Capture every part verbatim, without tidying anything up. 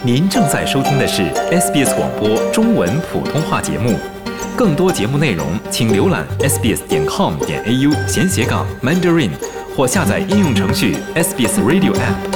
您正在收听的是 S B S 广播中文普通话节目。更多节目内容，请浏览 s b s 点 com 点 a u 闲斜杠 Mandarin， 或下载应用程序 S B S Radio App。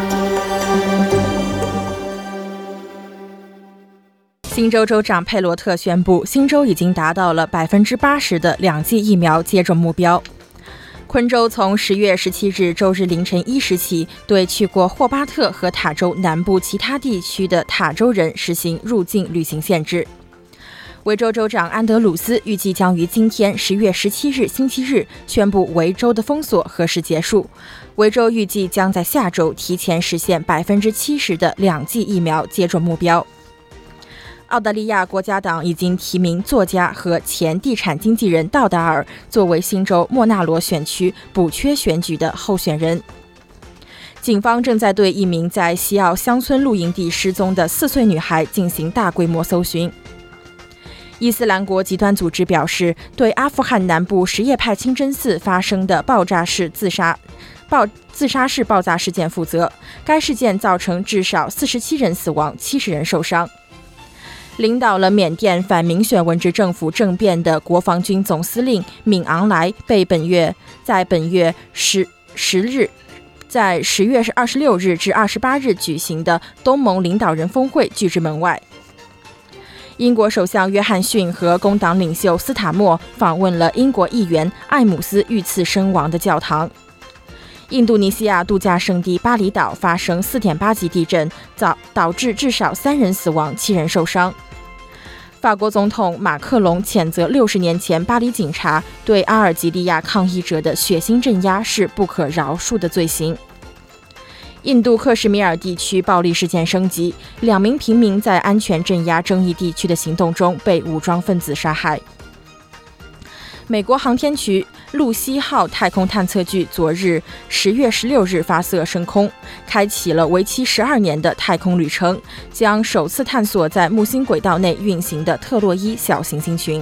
新州州长佩罗特宣布，新州已经达到了百分之八十的两剂疫苗接种目标。昆州从十月十七日周日凌晨一时起，对去过霍巴特和塔州南部其他地区的塔州人实行入境旅行限制。维州州长安德鲁斯预计将于今天十月十七日星期日宣布维州的封锁何时结束。维州预计将在下周提前实现百分之七十的两剂疫苗接种目标。澳大利亚国家党已经提名作家和前地产经纪人道达尔作为新州莫纳罗选区补缺选举的候选人。警方正在对一名在西澳乡村露营地失踪的四岁女孩进行大规模搜寻。伊斯兰国极端组织表示，对阿富汗南部什叶派清真寺发生的爆炸式自杀爆自杀式爆炸事件负责，该事件造成至少四十七人死亡，七十人受伤。领导了缅甸反民选文职政府政变的国防军总司令敏昂莱被本月在本月十十日，在十月二十六日至二十八日举行的东盟领导人峰会拒之门外。英国首相约翰逊和工党领袖斯塔默访问了英国议员艾姆斯遇刺身亡的教堂。印度尼西亚度假胜地巴厘岛发生 四点八 级地震，导致至少三人死亡，七人受伤。法国总统马克龙谴责六十年前巴黎警察对阿尔及利亚抗议者的血腥镇压是不可饶恕的罪行。印度克什米尔地区暴力事件升级，两名平民在安全镇压争议地区的行动中被武装分子杀害。美国航天局露西号太空探测器昨日十月十六日发射升空，开启了为期十二年的太空旅程，将首次探索在木星轨道内运行的特洛伊小行星群。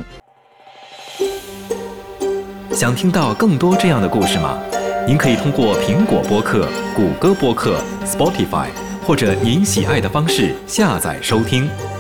想听到更多这样的故事吗？您可以通过苹果播客、谷歌播客、Spotify 或者您喜爱的方式下载收听。